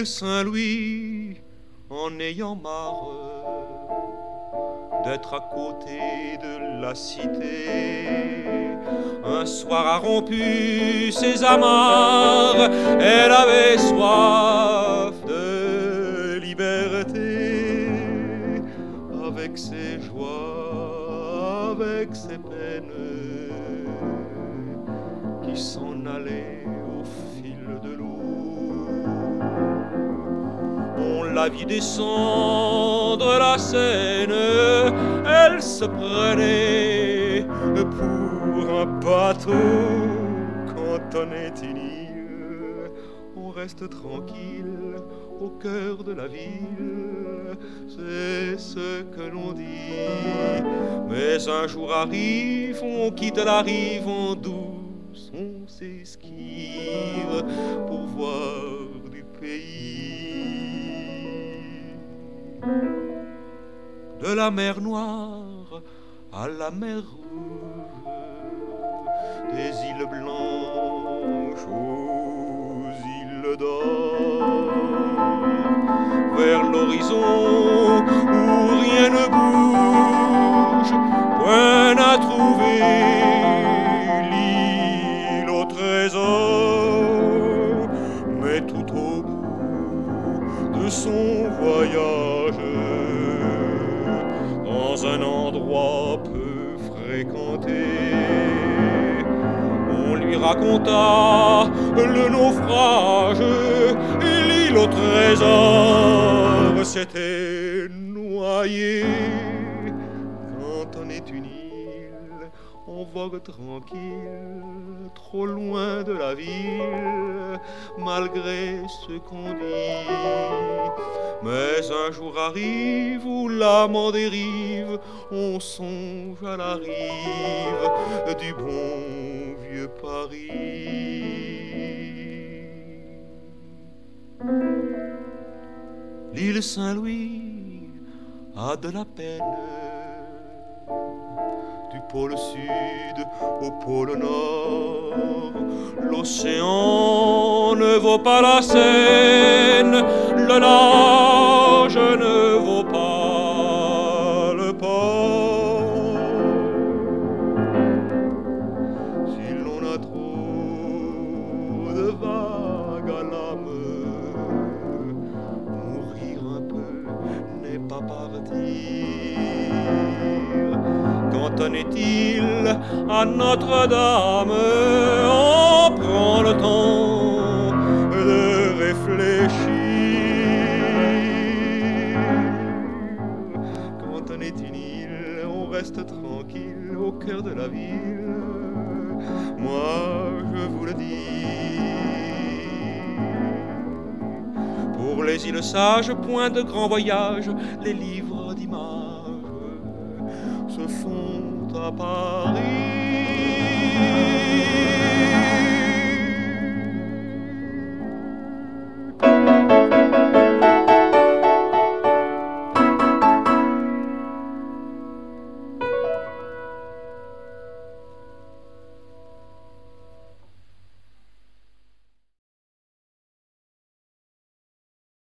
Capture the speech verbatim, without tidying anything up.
Saint-Louis, en ayant marre d'être à côté de la cité, un soir a rompu ses amarres. Elle avait soif de liberté, avec ses joies, avec ses peines, qui s'en allaient au fil de l'eau. On la vit descendre la Seine, elle se prenait pour un bateau. Quand on est une île, on reste tranquille au cœur de la ville, c'est ce que l'on dit. Mais un jour arrive, on quitte la rive en douce, on s'esquive pour voir du pays. De la mer Noire à la mer Rouge, des îles blanches aux îles d'or, vers l'horizon où rien ne bouge, point à trouver l'île au trésor. Mais tout au bout de son voyage, dans un endroit peu fréquenté, on lui raconta le naufrage, l'île au trésor s'était noyée. Quand on est une île, on vogue tranquille, trop loin de la ville, malgré ce qu'on dit. Mais un jour arrive où l'âme dérive, on songe à la rive du bon vieux Paris. L'île Saint-Louis a de la peine, du pôle sud au pôle nord. L'océan ne vaut pas la Seine, le large ne vaut pas le port. Si l'on a trop de vagues à l'âme, mourir un peu n'est pas partir. Quand on est-il à Notre-Dame, on prend le temps de réfléchir. Quand on est une île, on reste tranquille au cœur de la ville. Moi, je vous le dis. Pour les îles sages, point de grand voyage, les livres d'images se font à Paris.